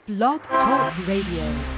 Blog Talk Radio.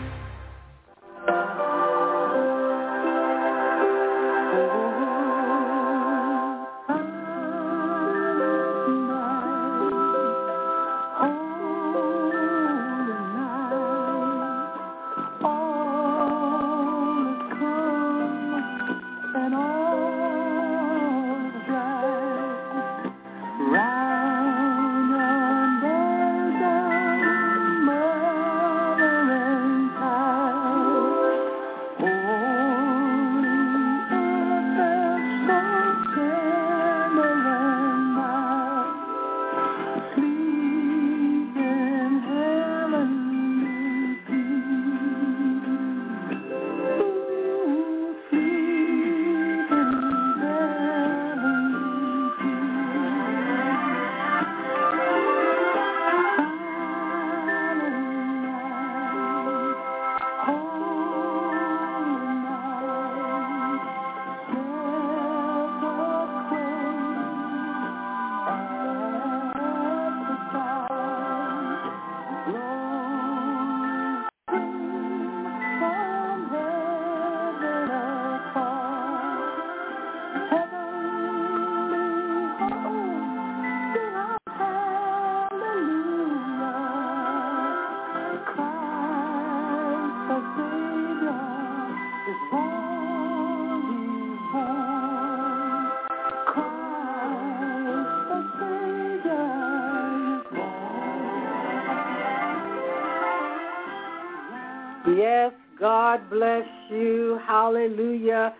Yes, God bless you. Hallelujah.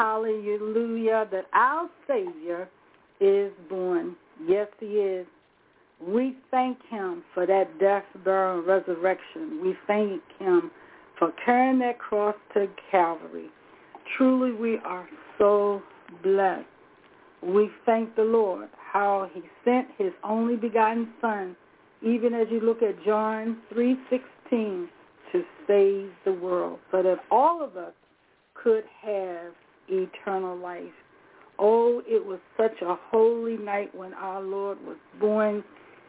Hallelujah. That our Savior is born. Yes, he is. We thank him for that death, burial, and resurrection. We thank him for carrying that cross to Calvary. Truly, we are so blessed. We thank the Lord how he sent his only begotten Son, even as you look at John 3:16, to save the world so that all of us could have eternal life. Oh, it was such a holy night when our Lord was born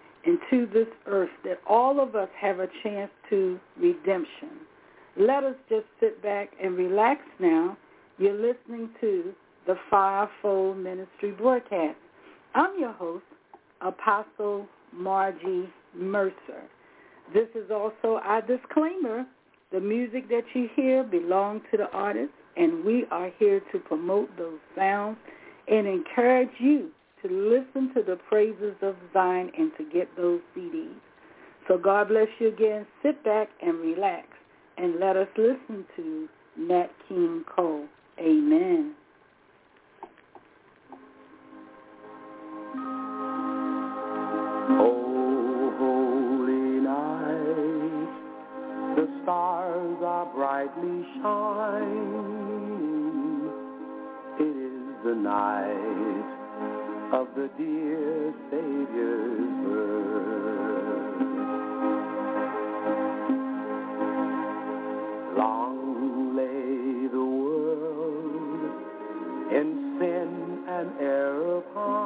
into this earth that all of us have a chance to redemption. Let us just sit back and relax now. You're listening to the Fivefold Ministry broadcast. I'm your host, Apostle Margie Mercer. This is also our disclaimer. The music that you hear belongs to the artist, and we are here to promote those sounds and encourage you to listen to the praises of Zion and to get those CDs. So God bless you again. Sit back and relax, and let us listen to Nat King Cole. Amen. The stars are brightly shining. It is the night of the dear Savior's birth. Long lay the world in sin and error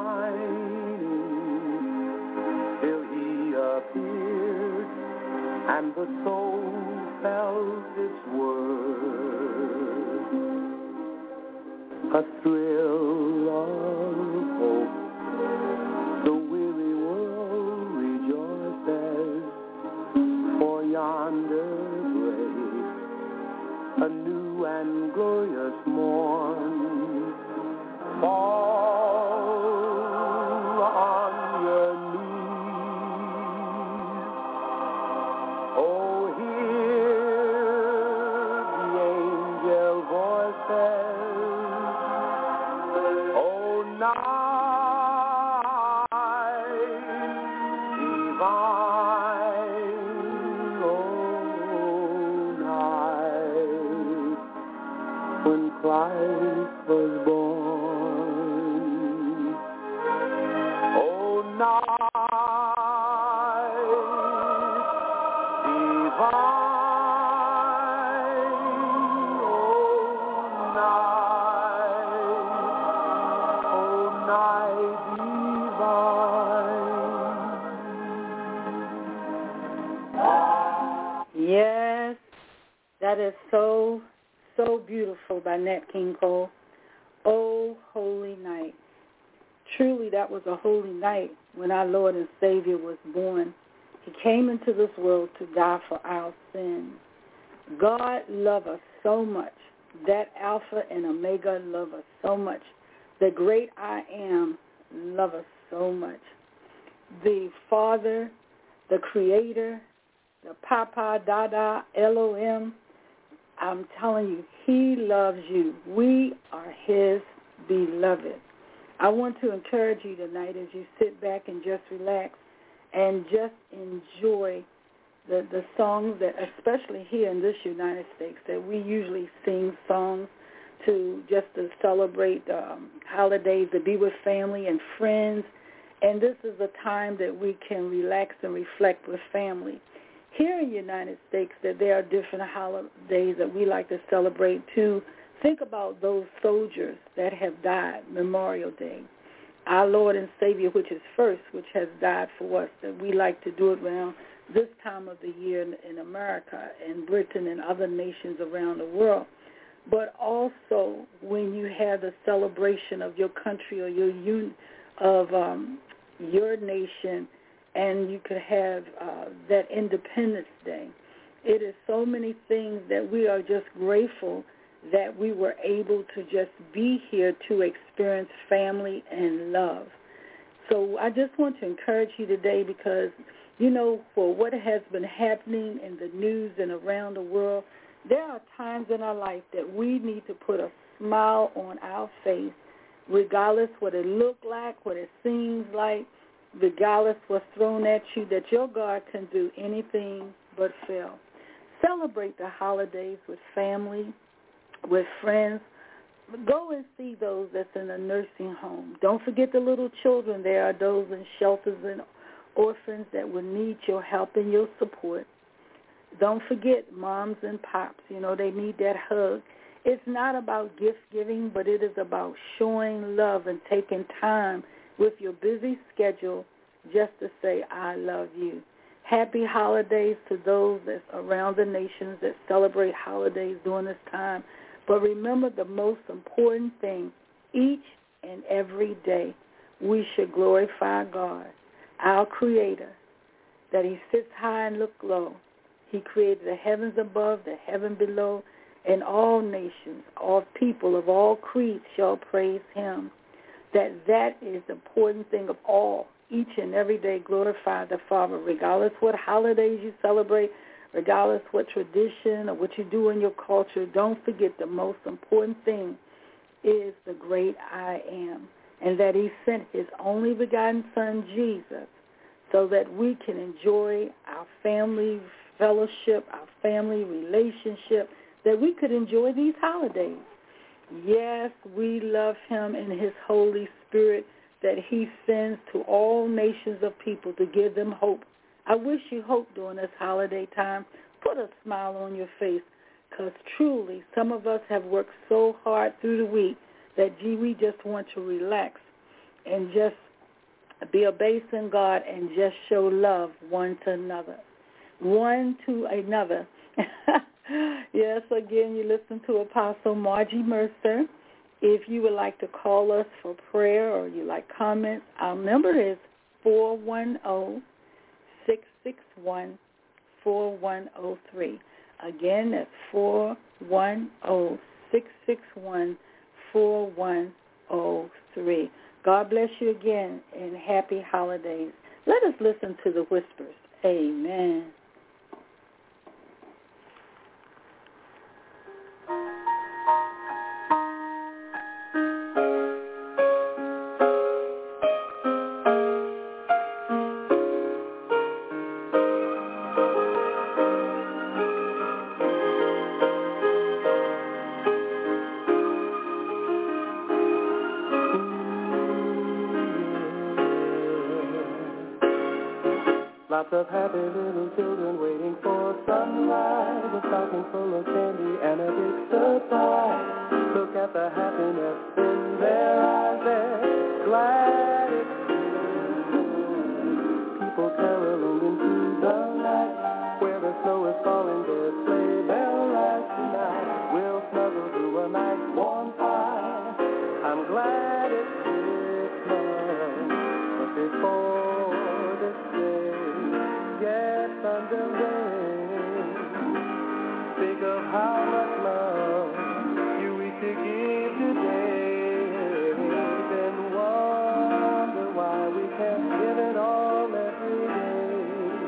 pining, till he appeared and the soul felt its worth. A thrill of hope, the weary world rejoices, for yonder breaks a new and glorious morn. Fall on your knees. Oh, hear the angel voices. Oh, night divine. Oh, night when Christ was born. Oh, night divine. Oh, night divine. Yes, that is so, so beautiful by Nat King Cole. Oh, holy night. Truly, that was a holy night when our Lord and Savior was born. He came into this world to die for our sins. God loves us so much. That Alpha and Omega love us so much. The great I Am love us so much. The Father, the Creator, the Papa, Dada, Elohim, I'm telling you, He loves you. We are His beloved. I want to encourage you tonight as you sit back and just relax and just enjoy the songs that, especially here in this United States, that we usually sing songs to celebrate holidays, to be with family and friends. And this is a time that we can relax and reflect with family. Here in the United States, that there are different holidays that we like to celebrate too. Think about those soldiers that have died, Memorial Day. Our Lord and Savior, which is first, which has died for us, that we like to do it around this time of the year in America and Britain and other nations around the world. But also when you have the celebration of your country or your nation, and you could have that Independence Day. It is so many things that we are just grateful that we were able to just be here to experience family and love. So I just want to encourage you today because, you know, for what has been happening in the news and around the world, there are times in our life that we need to put a smile on our face, regardless what it looks like, what it seems like, regardless what's thrown at you, that your God can do anything but fail. Celebrate the holidays with family, with friends. Go and see those that's in a nursing home. Don't forget the little children. There are those in shelters and orphans that will need your help and your support. Don't forget moms and pops. You know, they need that hug. It's not about gift giving, but it is about showing love and taking time with your busy schedule just to say, I love you. Happy holidays to those that's around the nations that celebrate holidays during this time. But remember the most important thing, each and every day we should glorify God, our Creator, that He sits high and look low. He created the heavens above, the heaven below, and all nations, all people of all creeds shall praise Him. That is the important thing of all. Each and every day glorify the Father, regardless what holidays you celebrate, regardless what tradition or what you do in your culture. Don't forget the most important thing is the great I Am, and that He sent His only begotten Son, Jesus, so that we can enjoy our family fellowship, our family relationship, that we could enjoy these holidays. Yes, we love Him and His Holy Spirit that He sends to all nations of people to give them hope. I wish you hope during this holiday time. Put a smile on your face, because truly some of us have worked so hard through the week that, we just want to relax and just be obeying God and just show love one to another. Yes, again, you listen to Apostle Margie Mercer. If you would like to call us for prayer or you like comments, our number is 410-661-4103. Again, that's 410-661-4103. God bless you again, and happy holidays. Let us listen to the whispers. Amen. Lots of happy little children waiting for sunrise, a stocking full of candy and a big surprise. Look at the happiness in their eyes, they're glad it's here. People caroling into the night, where the snow is falling. Sunday rain. Think of how much love you wish to give today. Then wonder why we can't give it all every day.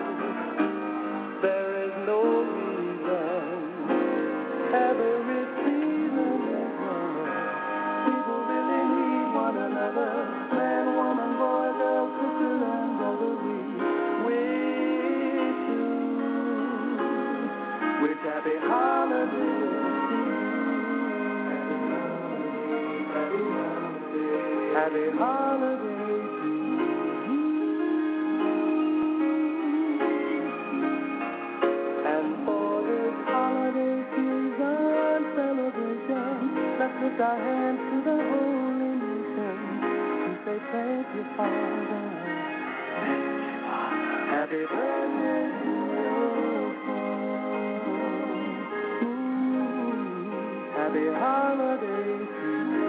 There is no reason, every season is one. People really need one another. Man, woman, boy, girl, sister, and brotherly. Wish happy holidays to you. Happy holidays to you. And for this holiday season celebration, let's lift our hands to the holy nation to say thank you, Father. Happy birthday to your son. Happy holidays to you.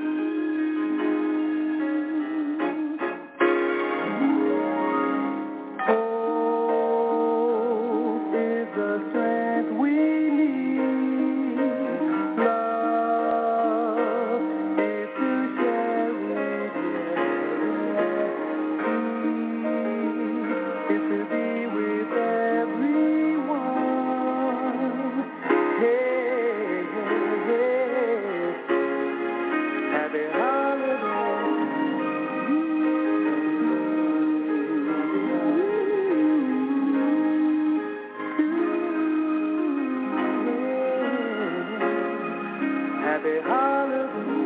Hope is the strength we need. Love is to share with you. Is to be with everyone. Hey, hey, hey. Happy holidays. Happy holidays.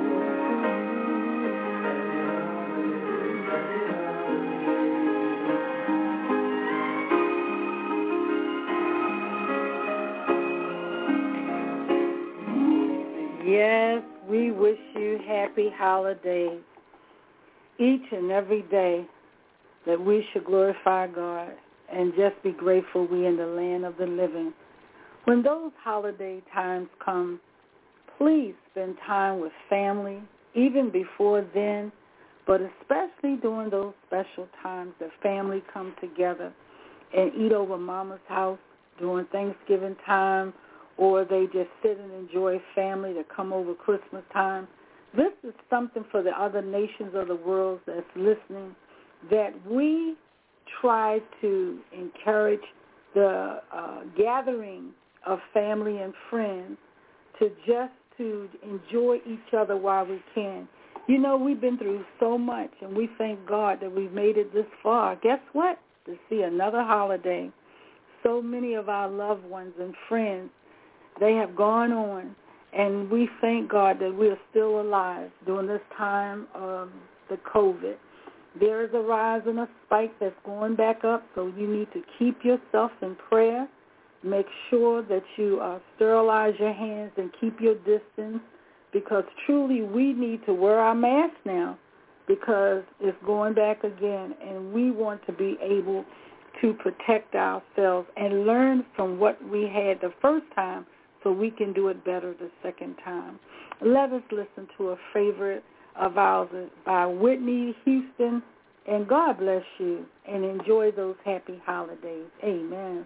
Yes, we wish you happy holidays each and every day, that we should glorify God and just be grateful we in the land of the living. When those holiday times come, please spend time with family, even before then, but especially during those special times that family come together and eat over Mama's house during Thanksgiving time, or they just sit and enjoy family that come over Christmas time. This is something for the other nations of the world that's listening, that we try to encourage the gathering of family and friends to enjoy each other while we can. You know, we've been through so much, and we thank God that we've made it this far. Guess what? To see another holiday. So many of our loved ones and friends, they have gone on, and we thank God that we are still alive during this time of the COVID. There is a rise and a spike that's going back up, so you need to keep yourself in prayer. Make sure that you sterilize your hands and keep your distance, because truly we need to wear our mask now, because it's going back again, and we want to be able to protect ourselves and learn from what we had the first time so we can do it better the second time. Let us listen to a favorite of ours by Whitney Houston, and God bless you, and enjoy those happy holidays. Amen.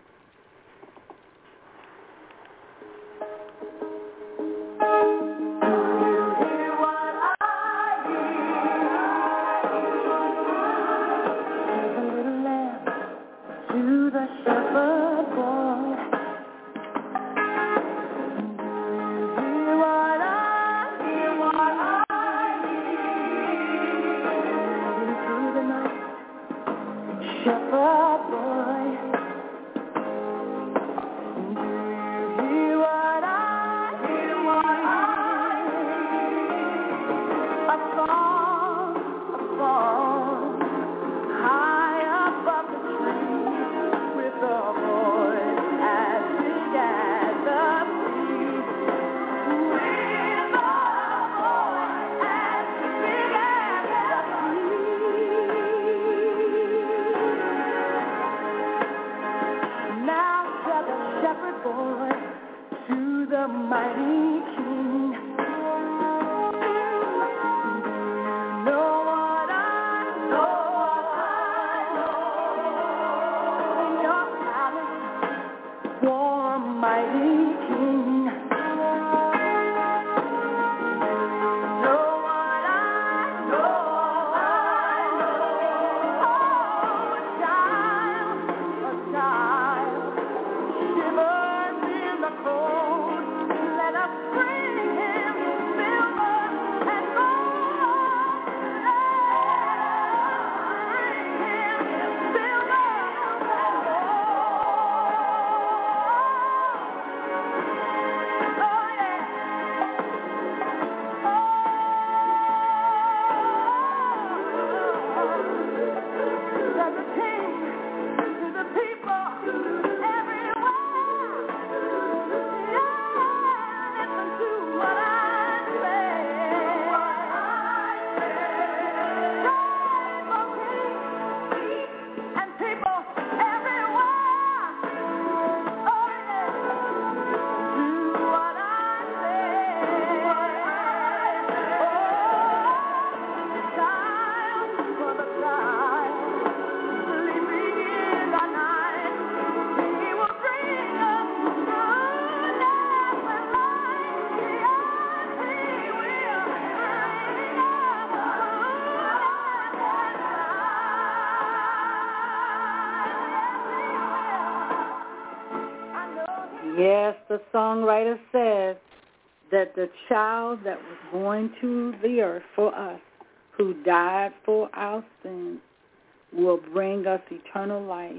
Yes, the songwriter says that the child that was born to the earth for us, who died for our sins, will bring us eternal life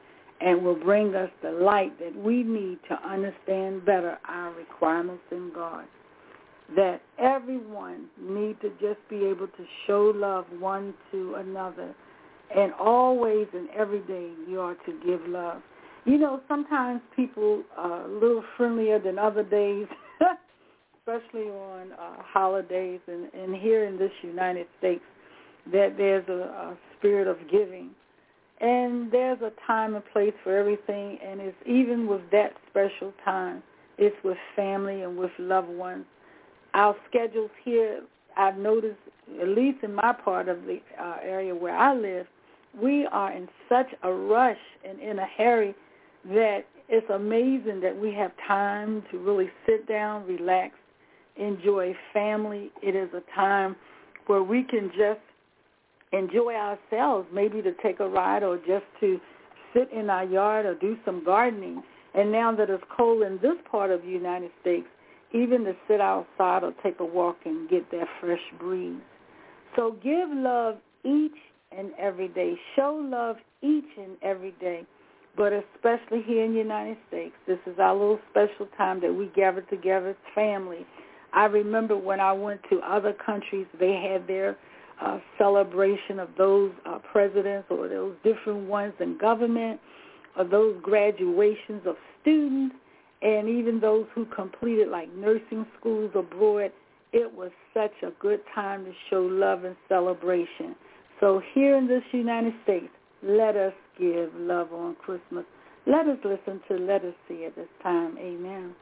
and will bring us the light that we need to understand better our requirements in God. That everyone needs to just be able to show love one to another. And always and every day you are to give love. You know, sometimes people are a little friendlier than other days, especially on holidays. And here in this United States, that there's a spirit of giving. And there's a time and place for everything. And it's even with that special time, it's with family and with loved ones. Our schedules here, I've noticed, at least in my part of the area where I live, we are in such a rush and in a hurry that it's amazing that we have time to really sit down, relax, enjoy family. It is a time where we can just enjoy ourselves, maybe to take a ride or just to sit in our yard or do some gardening. And now that it's cold in this part of the United States, even to sit outside or take a walk and get that fresh breeze. So give love each and every day. Show love each and every day. But especially here in the United States, this is our little special time that we gather together as family. I remember when I went to other countries, they had their celebration of those presidents or those different ones in government, or those graduations of students, and even those who completed like nursing schools abroad. It was such a good time to show love and celebration. So here in this United States, let us give love on Christmas. Let us listen to Let Us See at this time. Amen.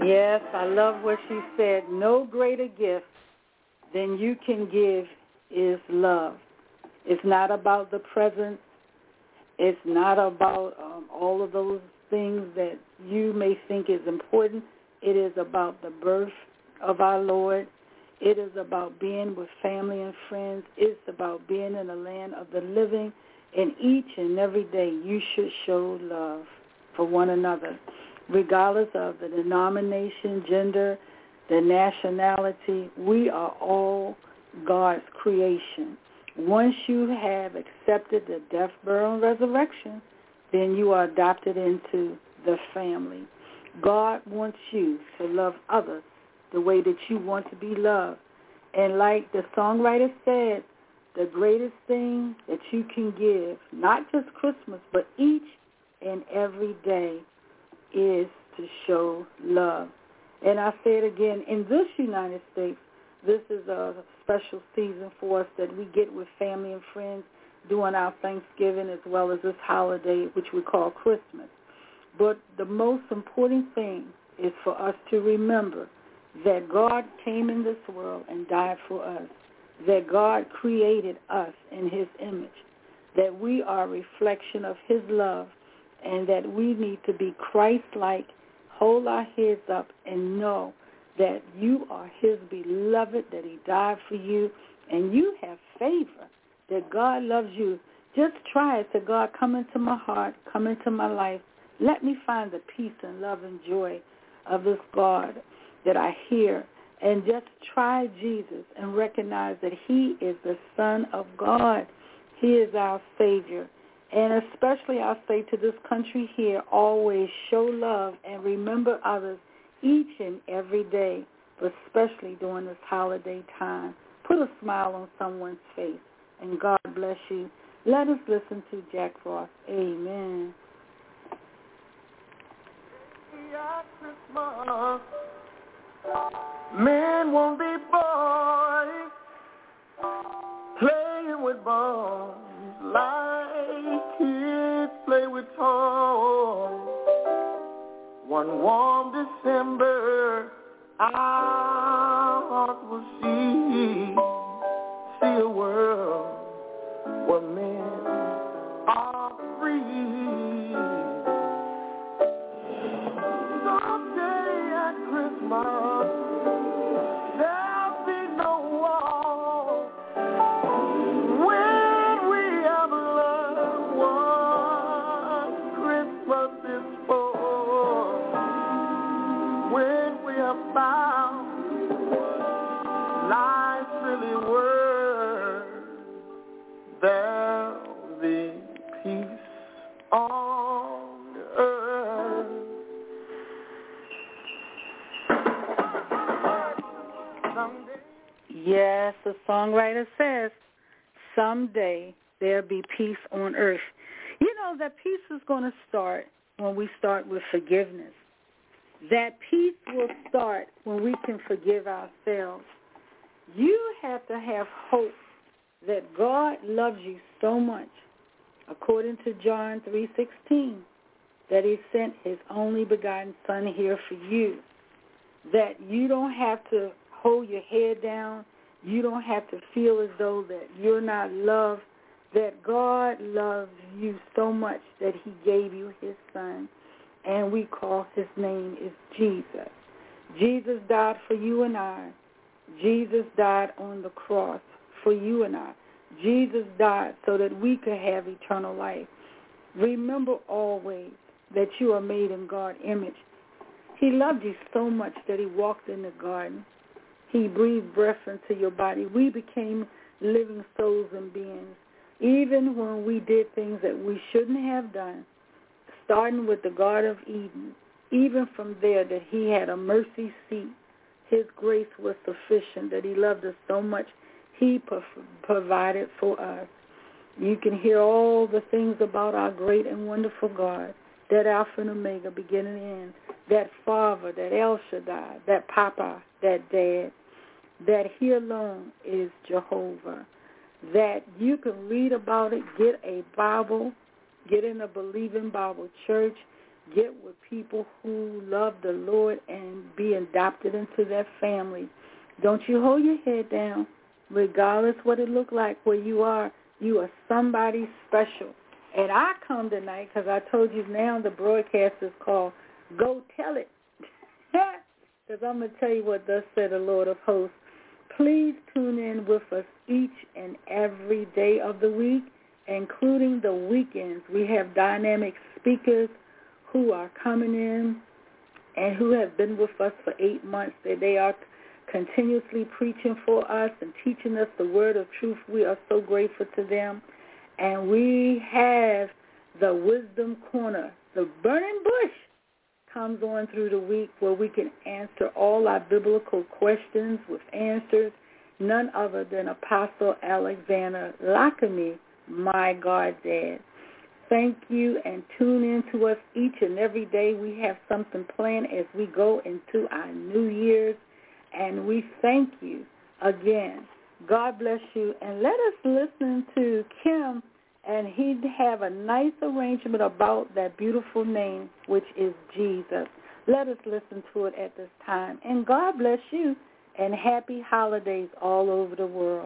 Yes, I love what she said. No greater gift than you can give is love. It's not about the present. It's not about all of those things that you may think is important. It is about the birth of our Lord. It is about being with family and friends. It's about being in the land of the living. And each and every day you should show love for one another, regardless of the denomination, gender, the nationality. We are all God's creation. Once you have accepted the death, burial, and resurrection, then you are adopted into the family. God wants you to love others the way that you want to be loved. And like the songwriter said, the greatest thing that you can give, not just Christmas, but each and every day, is to show love. And I say it again, in this United States, this is a special season for us that we get with family and friends during our Thanksgiving as well as this holiday, which we call Christmas. But the most important thing is for us to remember that God came in this world and died for us, that God created us in his image, that we are a reflection of his love, and that we need to be Christ-like, hold our heads up, and know that you are his beloved, that he died for you, and you have favor, that God loves you. Just try it. Say, God, come into my heart, come into my life. Let me find the peace and love and joy of this God that I hear. And just try Jesus and recognize that he is the Son of God. He is our Savior. And especially I say to this country here, always show love and remember others each and every day, but especially during this holiday time. Put a smile on someone's face, and God bless you. Let us listen to Jack Frost. Amen. Christmas, men won't be boys, playing with balls like kids play with toys. One warm December, our hearts will see a world where men are free. Someday at Christmas, there'll be no war. When we have loved ones, Christmas is for. When we have found life's really worth, there'll be peace on earth. Yes, the songwriter says, someday there'll be peace on earth. You know, that peace is going to start when we start with forgiveness. That peace will start when we can forgive ourselves. You have to have hope that God loves you so much, according to John 3:16, that he sent his only begotten Son here for you, that you don't have to hold your head down. You don't have to feel as though that you're not loved, that God loves you so much that he gave you his Son, and we call his name is Jesus. Jesus died for you and I. Jesus died on the cross for you and I. Jesus died so that we could have eternal life. Remember always that you are made in God's image. He loved you so much that he walked in the garden. He breathed breath into your body. We became living souls and beings. Even when we did things that we shouldn't have done, starting with the Garden of Eden, even from there that he had a mercy seat. His grace was sufficient, that he loved us so much, he provided for us. You can hear all the things about our great and wonderful God, that Alpha and Omega, beginning and end, that Father, that El Shaddai, that Papa, that Dad, that he alone is Jehovah, that you can read about it, get a Bible, get in a believing Bible church, get with people who love the Lord and be adopted into their family. Don't you hold your head down, regardless what it look like where you are. You are somebody special. And I come tonight because I told you now the broadcast is called Go Tell It. Because I'm going to tell you what thus said the Lord of hosts. Please tune in with us each and every day of the week, including the weekends. We have dynamic speakers who are coming in and who have been with us for 8 months. They are continuously preaching for us and teaching us the word of truth. We are so grateful to them. And we have the Wisdom Corner. The burning bush comes on through the week where we can answer all our biblical questions with answers, none other than Apostle Alexander Lockamy, my God Dad. Thank you, and tune in to us each and every day. We have something planned as we go into our New Year's, and we thank you again. God bless you, and let us listen to Kim, and he'd have a nice arrangement about that beautiful name, which is Jesus. Let us listen to it at this time, and God bless you, and happy holidays all over the world.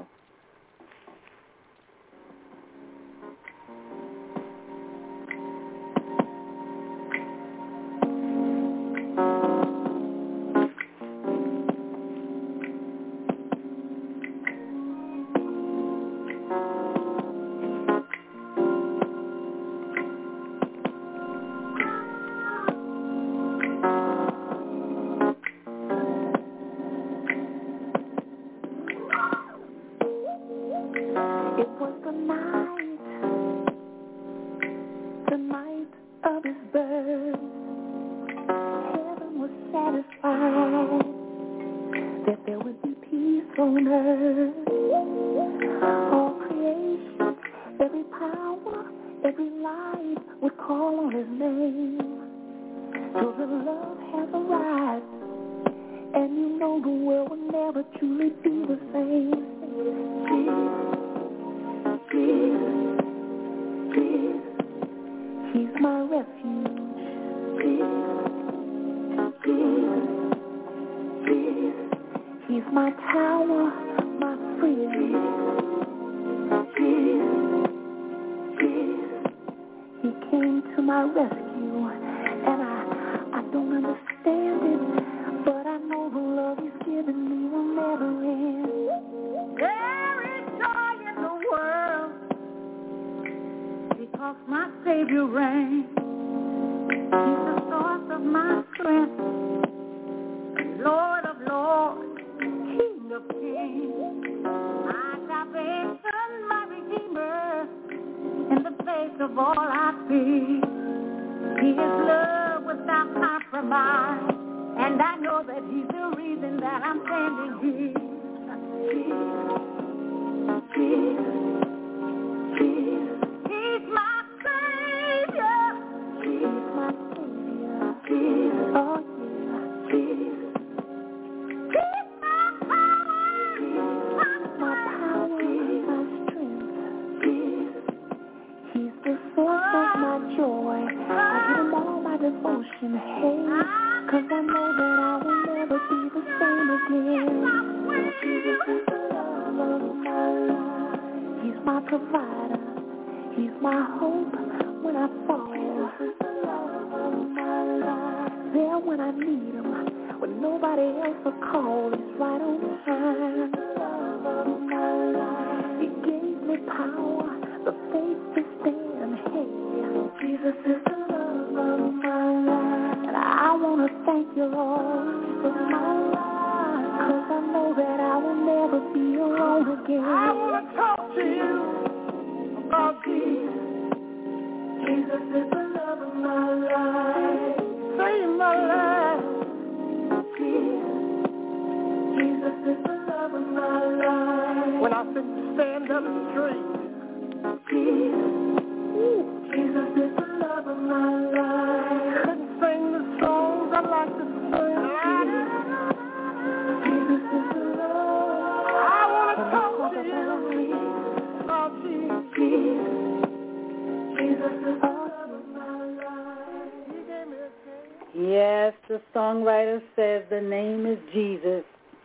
Yes, the songwriter says the name is Jesus.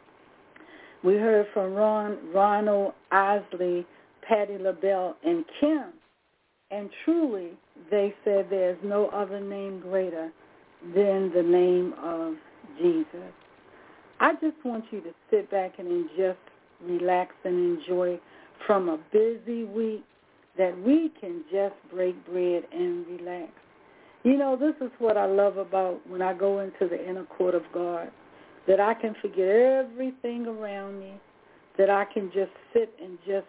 We heard from Ronald Isley, Patti LaBelle, and Kim. And truly, they said there's no other name greater than the name of Jesus. I just want you to sit back and just relax and enjoy from a busy week that we can just break bread and relax. You know, this is what I love about when I go into the inner court of God, that I can forget everything around me, that I can just sit and just,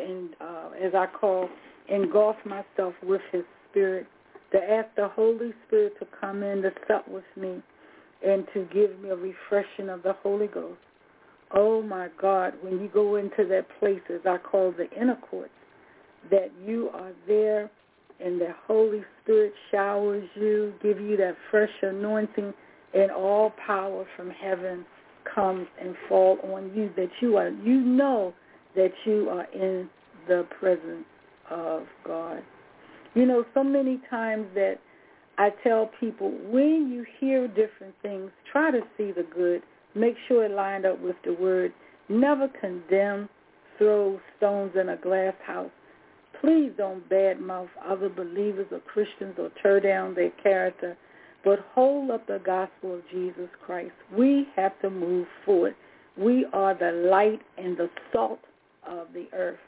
as I call, engulf myself with his spirit, to ask the Holy Spirit to come in to sup with me and to give me a refreshing of the Holy Ghost. Oh, my God, when you go into that place, as I call the inner courts, that you are there and the Holy Spirit showers you, give you that fresh anointing, and all power from heaven comes and fall on you, that you know that you are in the presence of God. You know, so many times that I tell people, when you hear different things, try to see the good. Make sure it lined up with the word. Never condemn, throw stones in a glass house. Please don't badmouth other believers or Christians or tear down their character, but hold up the gospel of Jesus Christ. We have to move forward. We are the light and the salt of the earth.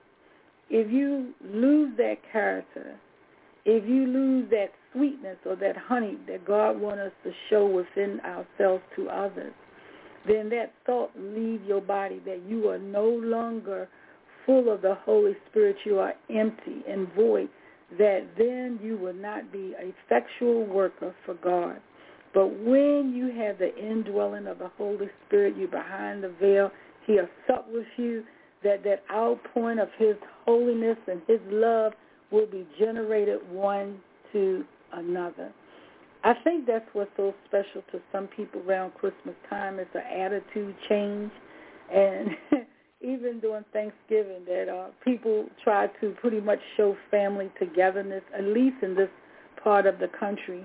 If you lose that character, if you lose that sweetness or that honey that God wants us to show within ourselves to others, then that salt leave your body, that you are no longer full of the Holy Spirit, you are empty and void, that then you will not be an effectual worker for God. But when you have the indwelling of the Holy Spirit, you're behind the veil, he'll sup with you, that outpouring of his holiness and his love will be generated one to another. I think that's what's so special to some people around Christmas time. It's an attitude change. And even during Thanksgiving, that people try to pretty much show family togetherness, at least in this part of the country.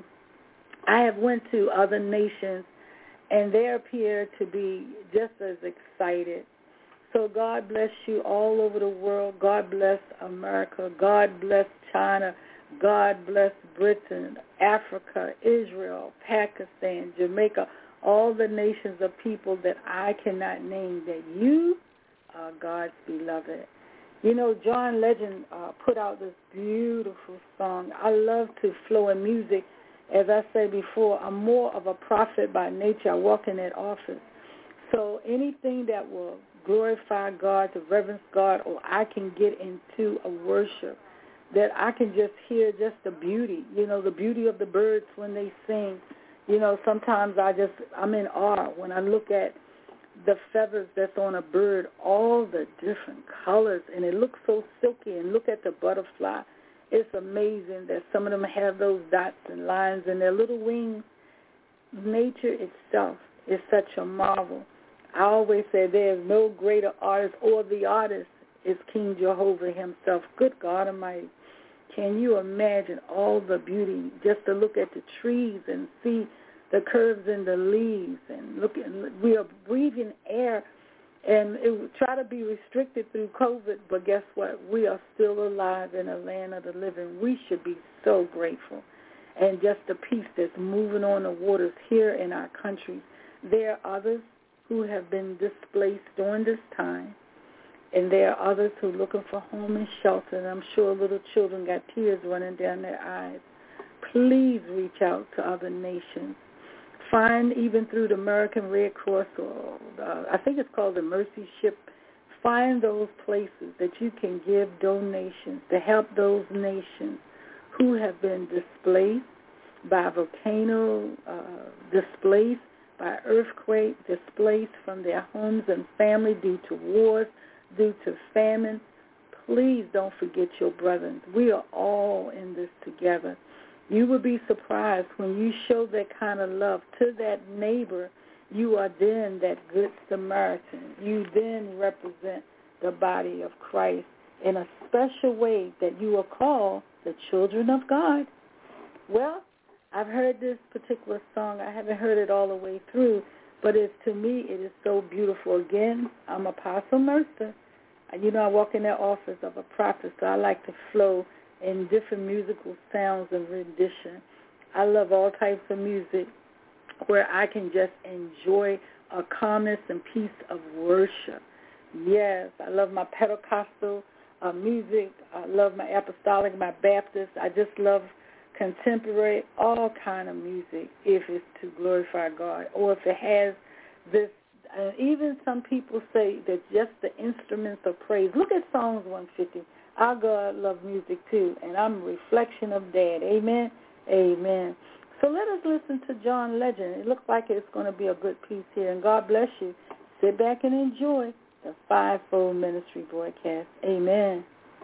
I have went to other nations, and they appear to be just as excited. So God bless you all over the world. God bless America. God bless China. God bless Britain, Africa, Israel, Pakistan, Jamaica, all the nations of people that I cannot name, that you are God's beloved. You know, John Legend put out this beautiful song. I love to flow in music. As I said before, I'm more of a prophet by nature. I walk in that office. So anything that will glorify God, to reverence God, or I can get into a worship, that I can just hear just the beauty, you know, the beauty of the birds when they sing. You know, sometimes I'm in awe when I look at the feathers that's on a bird, all the different colors, and it looks so silky. And look at the butterfly. It's amazing that some of them have those dots and lines in their little wings. Nature itself is such a marvel. I always say there is no greater artist, or the artist is King Jehovah himself. Good God Almighty. Can you imagine all the beauty just to look at the trees and see the curves in the leaves, and we are breathing air, and it would try to be restricted through COVID, but guess what? We are still alive in a land of the living. We should be so grateful. And just the peace that's moving on the waters here in our country. There are others who have been displaced during this time, and there are others who are looking for home and shelter, and I'm sure little children got tears running down their eyes. Please reach out to other nations. Find, even through the American Red Cross, or I think it's called the Mercy Ship, find those places that you can give donations to help those nations who have been displaced by volcano, displaced by earthquake, displaced from their homes and family due to wars, due to famine. Please don't forget your brethren. We are all in this together. You will be surprised when you show that kind of love to that neighbor. You are then that good Samaritan. You then represent the body of Christ in a special way, that you are called the children of God. Well, I've heard this particular song. I haven't heard it all the way through, but to me, it is so beautiful. Again, I'm Apostle Mercer. You know, I walk in that office of a prophet, so I like to flow in different musical sounds and rendition. I love all types of music where I can just enjoy a calmness and peace of worship. Yes, I love my Pentecostal music. I love my apostolic, my Baptist. I just love contemporary, all kind of music if it's to glorify God or if it has this. Even some people say that just the instruments of praise. Look at Psalms 150. Our God loves music too, and I'm a reflection of Dad. Amen? Amen. So let us listen to John Legend. It looks like it's going to be a good piece here, and God bless you. Sit back and enjoy the Fivefold Ministry broadcast. Amen.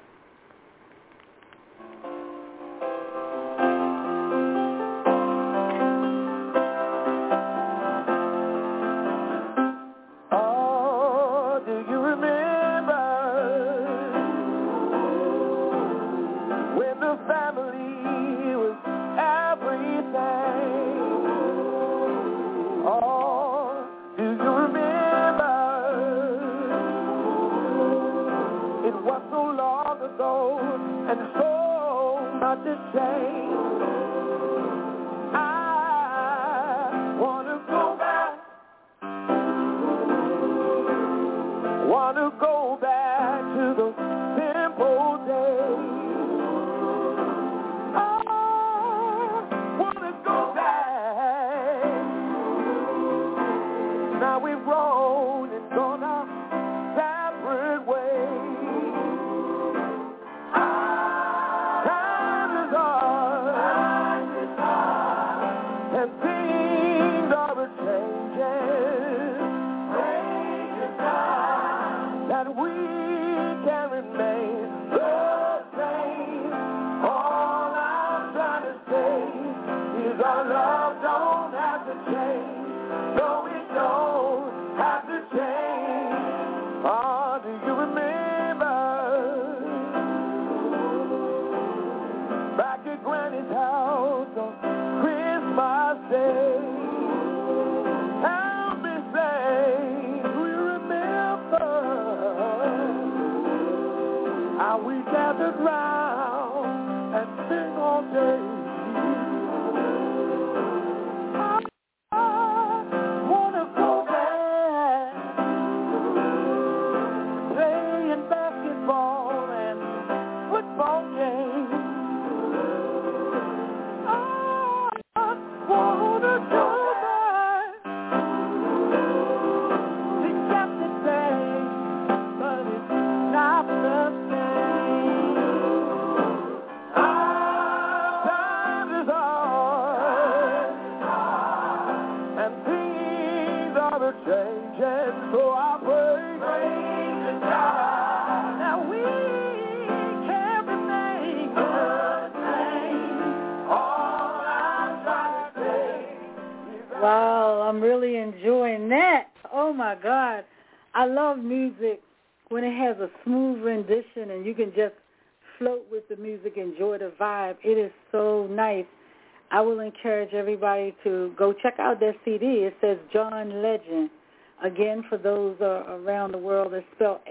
Wow, I'm really enjoying that. Oh, my God. I love music when it has a smooth rendition and you can just float with the music, enjoy the vibe. It is so nice. I will encourage everybody to go check out that CD. It says John Legend. Again, for those around the world, it's spelled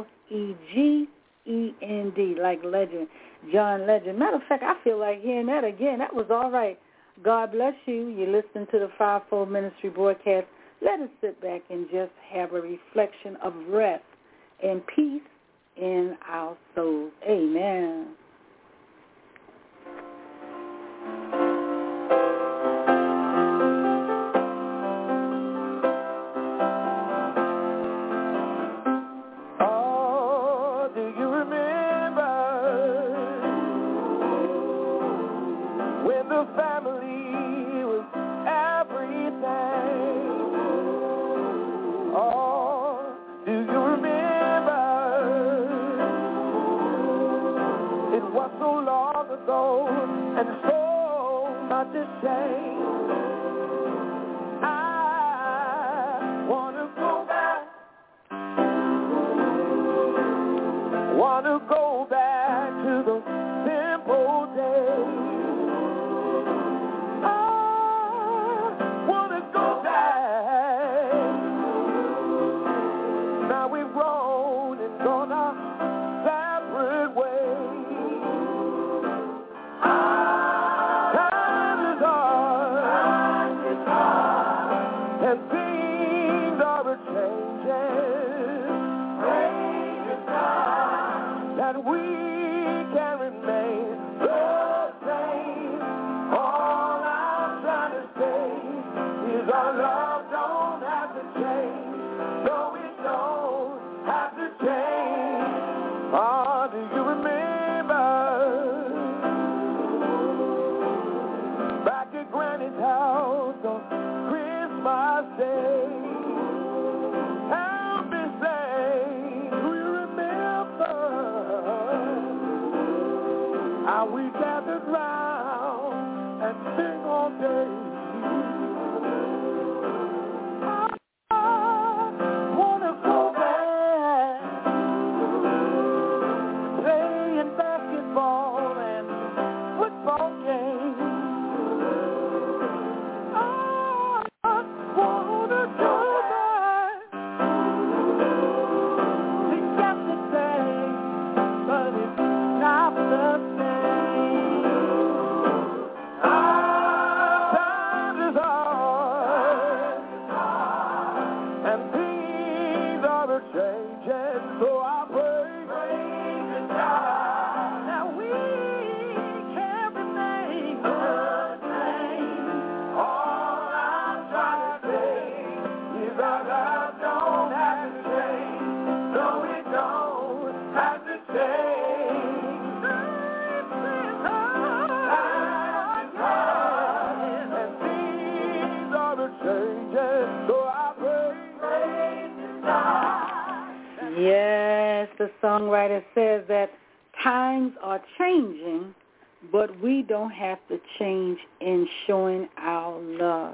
Legend, like legend. John Legend. Matter of fact, I feel like hearing that again. That was all right. God bless you. You're listening to the Fivefold Ministry broadcast. Let us sit back and just have a reflection of rest and peace in our souls. Amen. And so much is changed. I want to go back. Want to go back to the simple days. I and things are changing. Praise God that we can remain the same. All I'm trying to say is our love don't have to change. No, it don't have to change. Oh, do you remember back at Granny's house on Christmas Day? Help me say, do you remember how we gathered round and sing all day? I wanna go back, playing basketball and football games. I wanna go back to yesterday, but it's not the same. Times is hard, and things are changing, so I pray that we can remain the same. All I'm trying to say is our love don't have to change. No, it don't have to change. And things are changing, so I pray. Yes, the songwriter says that times are changing, but we don't have to change in showing our love.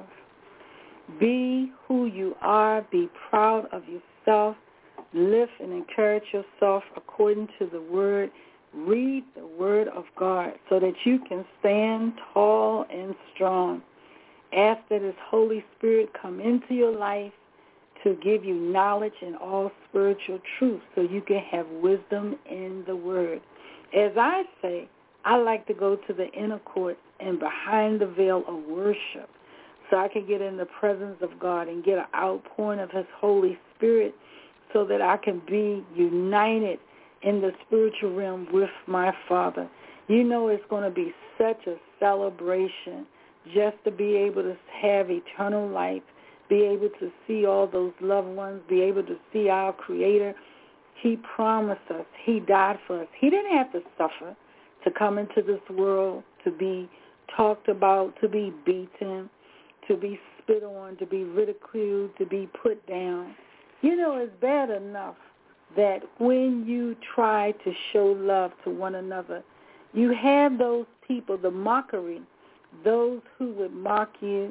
Be who you are. Be proud of yourself. Lift and encourage yourself according to the Word. Read the Word of God so that you can stand tall and strong. Ask that His Holy Spirit come into your life to give you knowledge and all spiritual truth so you can have wisdom in the Word. As I say, I like to go to the inner court and behind the veil of worship so I can get in the presence of God and get an outpouring of His Holy Spirit so that I can be united in the spiritual realm with my Father. You know it's going to be such a celebration just to be able to have eternal life, be able to see all those loved ones, be able to see our Creator. He promised us. He died for us. He didn't have to suffer to come into this world, to be talked about, to be beaten, to be spit on, to be ridiculed, to be put down. You know, it's bad enough that when you try to show love to one another, you have those people, the mockery, those who would mock you,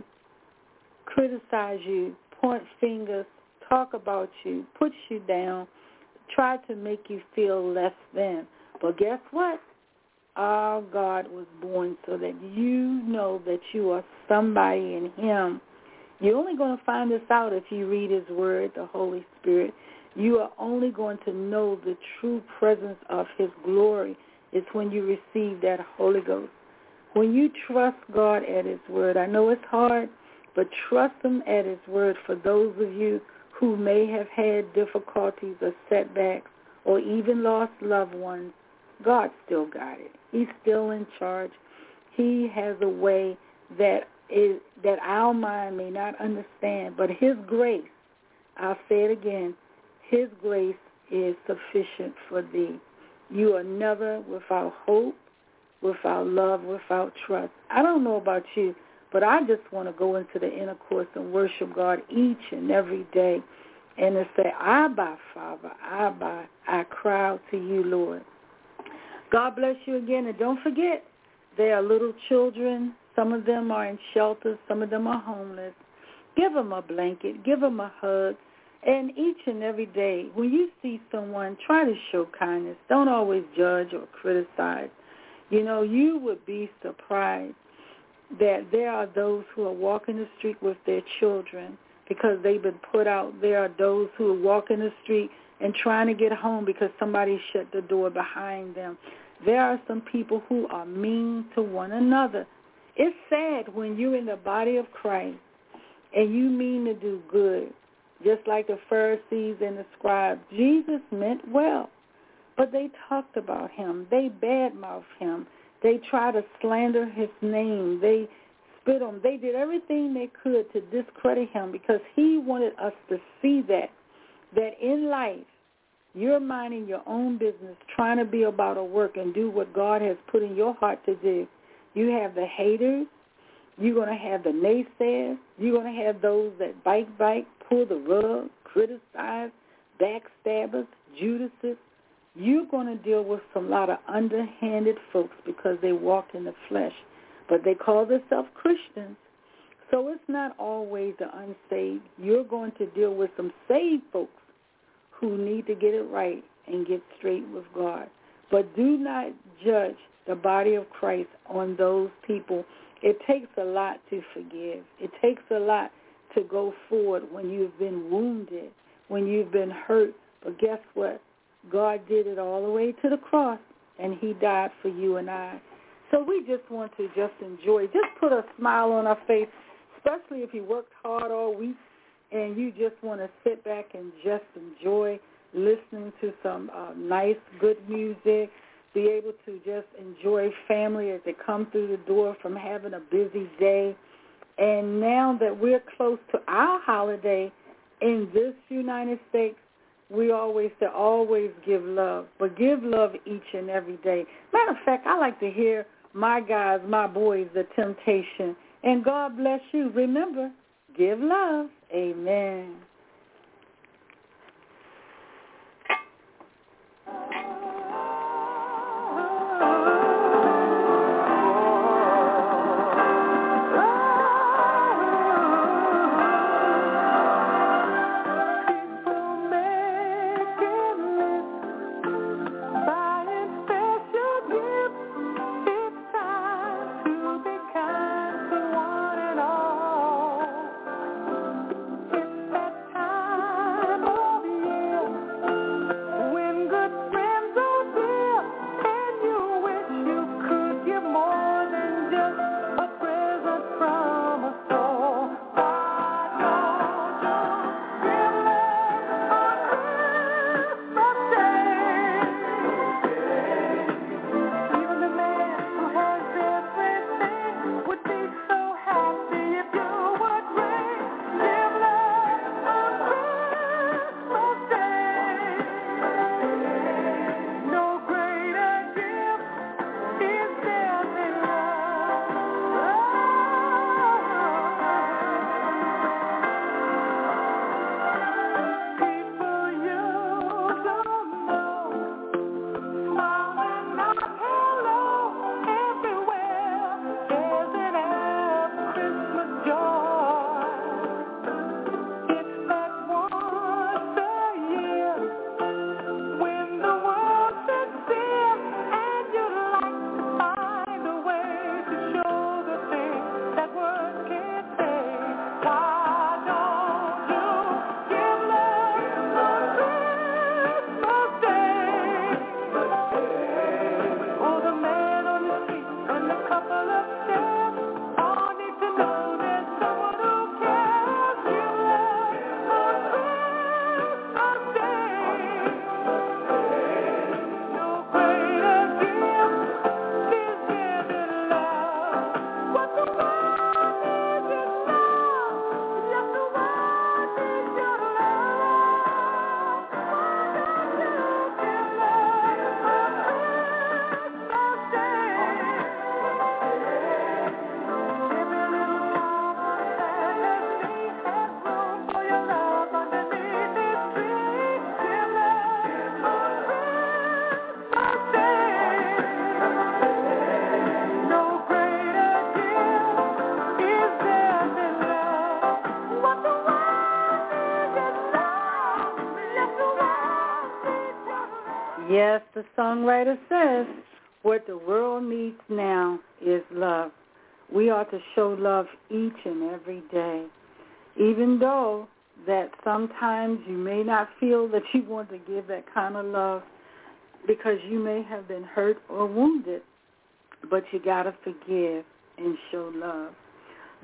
criticize you, point fingers, talk about you, put you down, try to make you feel less than. But guess what? Our God was born so that you know that you are somebody in Him. You're only going to find this out if you read His Word, the Holy Spirit. You are only going to know the true presence of His glory. It's when you receive that Holy Ghost. When you trust God at His Word, I know it's hard, but trust Him at His Word. For those of you who may have had difficulties or setbacks or even lost loved ones, God still got it. He's still in charge. He has a way that our mind may not understand, but His grace, I'll say it again, His grace is sufficient for thee. You are never without hope, without love, without trust. I don't know about you, but I just want to go into the inner courts and worship God each and every day and to say, Abba, Father, Abba, I cry out to you, Lord. God bless you again, and don't forget, there are little children. Some of them are in shelters. Some of them are homeless. Give them a blanket. Give them a hug. And each and every day, when you see someone, try to show kindness. Don't always judge or criticize. You know, you would be surprised that there are those who are walking the street with their children because they've been put out. There are those who are walking the street and trying to get home because somebody shut the door behind them. There are some people who are mean to one another. It's sad when you're in the body of Christ and you mean to do good, just like the Pharisees and the scribes. Jesus meant well, but they talked about him. They badmouthed him. They tried to slander his name. They spit on him. They did everything they could to discredit him because he wanted us to see that in life, you're minding your own business, trying to be about a work and do what God has put in your heart to do. You have the haters. You're going to have the naysayers. You're going to have those that bite, pull the rug, criticize, backstabbers, Judases. You're going to deal with a lot of underhanded folks because they walk in the flesh. But they call themselves Christians. So it's not always the unsaved. You're going to deal with some saved folks who need to get it right and get straight with God. But do not judge the body of Christ on those people. It takes a lot to forgive. It takes a lot to go forward when you've been wounded, when you've been hurt. But guess what? God did it all the way to the cross, and he died for you and I. So we just want to just enjoy, just put a smile on our face, especially if you worked hard all week and you just want to sit back and just enjoy listening to some nice, good music, be able to just enjoy family as they come through the door from having a busy day. And now that we're close to our holiday in this United States, we always say always give love, but give love each and every day. Matter of fact, I like to hear my guys, my boys, The Temptation. And God bless you. Remember, give love. Amen. Yes, the songwriter says, what the world needs now is love. We ought to show love each and every day, even though that sometimes you may not feel that you want to give that kind of love because you may have been hurt or wounded, but you got to forgive and show love.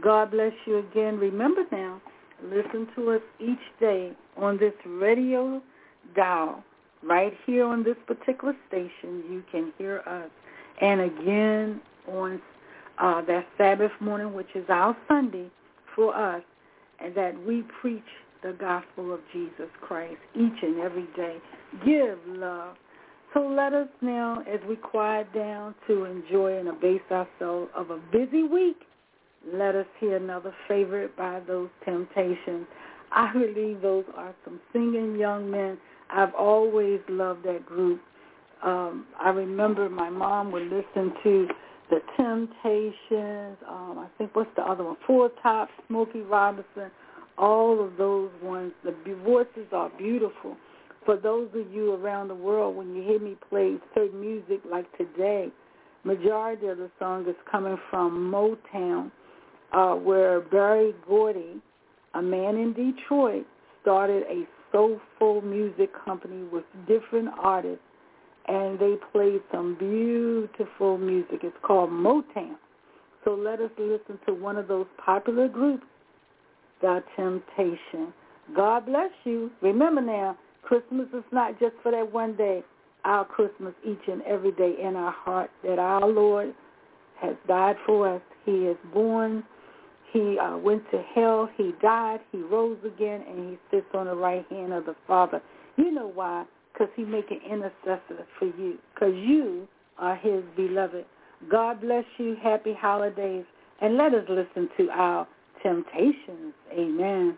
God bless you again. Remember now, listen to us each day on this radio dial. Right here on this particular station, you can hear us. And again, on that Sabbath morning, which is our Sunday for us, and that we preach the gospel of Jesus Christ each and every day. Give love. So let us now, as we quiet down to enjoy and abase ourselves of a busy week, let us hear another favorite by those Temptations. I believe those are some singing young men. I've always loved that group. I remember my mom would listen to the Temptations. I think, what's the other one? Four Tops, Smokey Robinson, all of those ones. The voices are beautiful. For those of you around the world, when you hear me play certain music like today, majority of the song is coming from Motown, where Barry Gordy, a man in Detroit, started a soulful music company with different artists, and they played some beautiful music. It's called Motown. So let us listen to one of those popular groups, The Temptation. God bless you. Remember now, Christmas is not just for that one day. Our Christmas each and every day in our heart, that our Lord has died for us. He is born. He went to hell. He died. He rose again, and he sits on the right hand of the Father. You know why? Because he make an intercessor for you, because you are his beloved. God bless you. Happy holidays. And let us listen to our Temptations. Amen.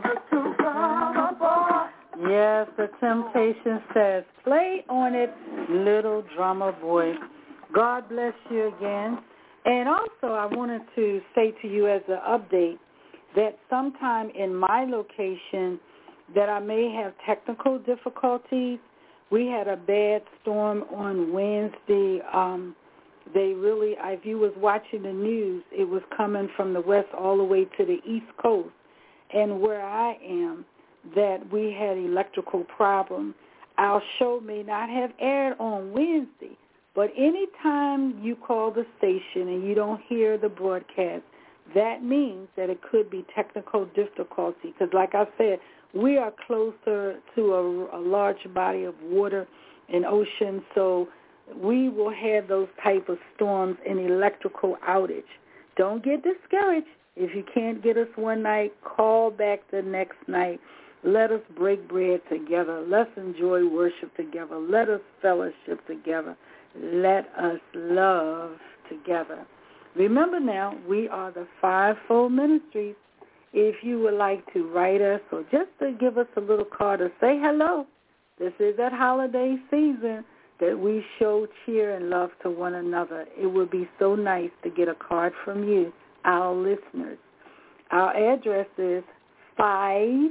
little drummer boy. Yes, the Temptation says, play on it, little drummer boy. God bless you again. And also I wanted to say to you as an update that sometime in my location that I may have technical difficulties. We had a bad storm on Wednesday. If you was watching the news, it was coming from the west all the way to the east coast. And where I am, that we had electrical problem. Our show may not have aired on Wednesday, but anytime you call the station and you don't hear the broadcast, that means that it could be technical difficulty. Because like I said, we are closer to a large body of water and ocean, so we will have those type of storms and electrical outage. Don't get discouraged. If you can't get us one night, call back the next night. Let us break bread together. Let's enjoy worship together. Let us fellowship together. Let us love together. Remember now, we are the Fivefold Ministries. If you would like to write us or just to give us a little card to say hello, this is that holiday season that we show cheer and love to one another. It would be so nice to get a card from you, our listeners. Our address is 5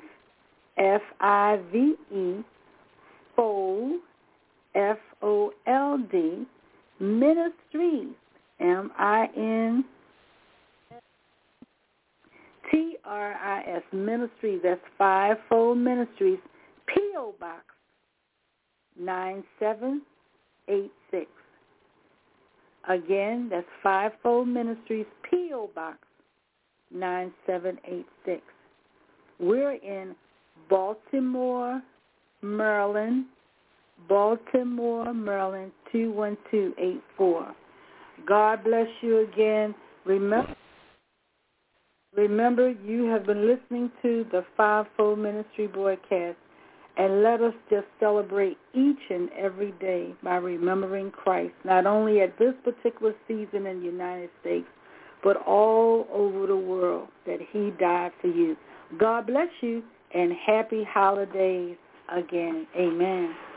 F-I-V-E, Fold, F-O-L-D, Ministries, M-I-N-T-R-I-S, Ministries. That's Fivefold Ministries, P.O. Box 9786. Again, that's Fivefold Ministries, P.O. Box 9786. We're in Baltimore, Maryland, 21284. God bless you again. Remember, you have been listening to the Fivefold Ministry broadcast, and let us just celebrate each and every day by remembering Christ, not only at this particular season in the United States, but all over the world, that he died for you. God bless you, and happy holidays again. Amen.